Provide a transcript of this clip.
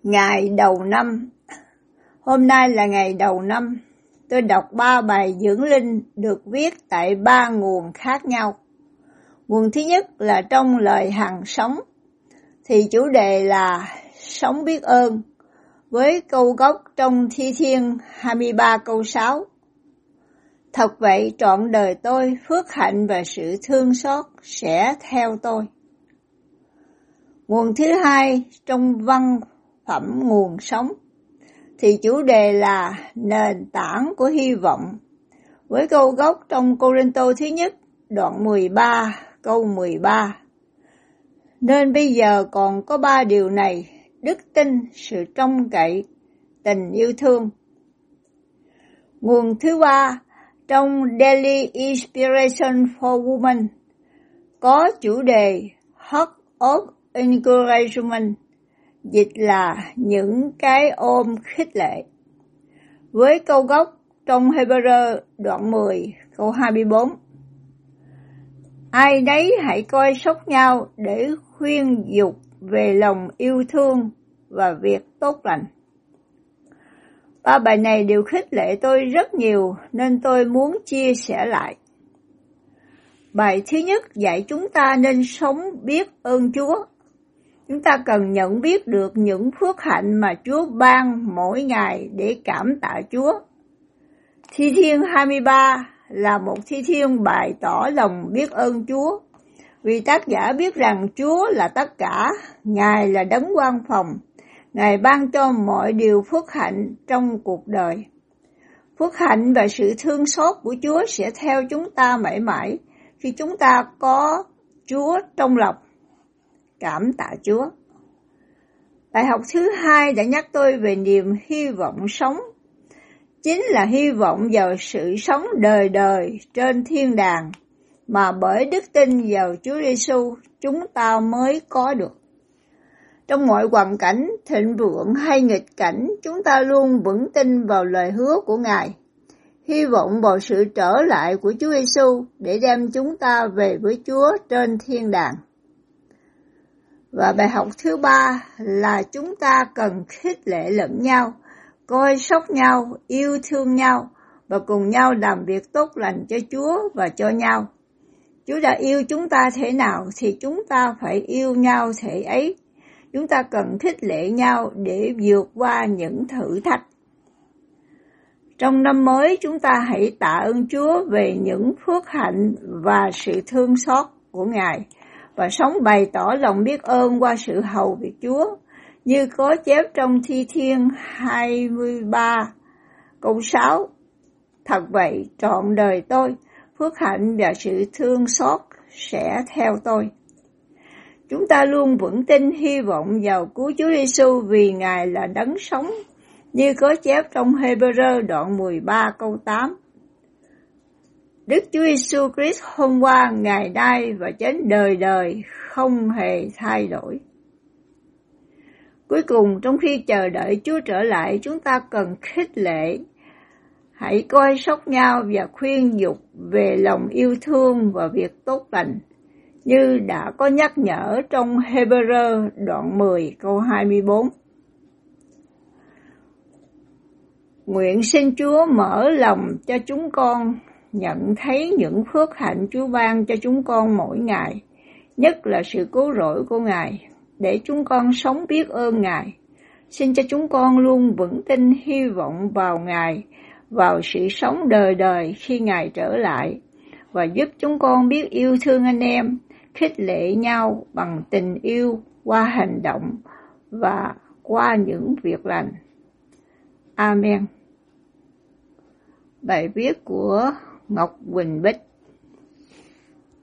Ngày đầu năm. Hôm nay là ngày đầu năm. Tôi đọc 3 bài dưỡng linh được viết tại 3 nguồn khác nhau. Nguồn thứ nhất là trong lời hằng sống, thì chủ đề là sống biết ơn, với câu gốc trong Thi Thiên 23 câu 6. Thật vậy, trọn đời tôi, phước hạnh và sự thương xót sẽ theo tôi. Nguồn thứ hai trong văn phẩm nguồn sống, thì chủ đề là nền tảng của hy vọng, với câu gốc trong Cô-rinh-tô thứ nhất đoạn 13 câu 13. Nên bây giờ còn có 3 điều này: đức tin, sự trông cậy, tình yêu thương. Nguồn thứ ba trong Daily Inspiration for Women có chủ đề Heart of Encouragement, dịch là những cái ôm khích lệ, với câu gốc trong Hebrew đoạn 10 câu 24. Ai nấy hãy coi sóc nhau để khuyên dục về lòng yêu thương và việc tốt lành. 3 bài này đều khích lệ tôi rất nhiều nên tôi muốn chia sẻ lại. Bài thứ nhất dạy chúng ta nên sống biết ơn Chúa. Chúng ta cần nhận biết được những phước hạnh mà Chúa ban mỗi ngày để cảm tạ Chúa. Thi Thiên 23 là một thi thiên bày tỏ lòng biết ơn Chúa, vì tác giả biết rằng Chúa là tất cả, Ngài là đấng quan phòng, Ngài ban cho mọi điều phước hạnh trong cuộc đời. Phước hạnh và sự thương xót của Chúa sẽ theo chúng ta mãi mãi khi chúng ta có Chúa trong lòng. Cảm tạ Chúa. Bài học thứ hai đã nhắc tôi về niềm hy vọng sống, chính là hy vọng vào sự sống đời đời trên thiên đàng mà bởi đức tin vào Chúa Giêsu chúng ta mới có được. Trong mọi hoàn cảnh, thịnh vượng hay nghịch cảnh, chúng ta luôn vững tin vào lời hứa của Ngài, hy vọng vào sự trở lại của Chúa Giêsu để đem chúng ta về với Chúa trên thiên đàng. Và bài học thứ ba là chúng ta cần khích lệ lẫn nhau, coi sóc nhau, yêu thương nhau và cùng nhau làm việc tốt lành cho Chúa và cho nhau. Chúa đã yêu chúng ta thế nào thì chúng ta phải yêu nhau thế ấy. Chúng ta cần khích lệ nhau để vượt qua những thử thách. Trong năm mới, chúng ta hãy tạ ơn Chúa về những phước hạnh và sự thương xót của Ngài và sống bày tỏ lòng biết ơn qua sự hầu việc Chúa, như có chép trong Thi Thiên 23 câu 6. Thật vậy, trọn đời tôi, phước hạnh và sự thương xót sẽ theo tôi. Chúng ta luôn vững tin hy vọng vào cứu Chúa Giêsu vì Ngài là đấng sống, như có chép trong Hebrew đoạn 13 câu 8. Đức Chúa Giêsu Christ hôm qua, ngày nay và đến đời đời không hề thay đổi. Cuối cùng, trong khi chờ đợi Chúa trở lại, chúng ta cần khích lệ, hãy coi sóc nhau và khuyên dục về lòng yêu thương và việc tốt lành, như đã có nhắc nhở trong Hebrew đoạn 10 câu 24. Nguyện xin Chúa mở lòng cho chúng con nhận thấy những phước hạnh Chúa ban cho chúng con mỗi ngày, nhất là sự cứu rỗi của Ngài, để chúng con sống biết ơn Ngài. Xin cho chúng con luôn vững tin hy vọng vào Ngài, vào sự sống đời đời khi Ngài trở lại, và giúp chúng con biết yêu thương anh em, khích lệ nhau bằng tình yêu qua hành động và qua những việc lành. Amen. Bài viết của Ngọc Quỳnh Bích.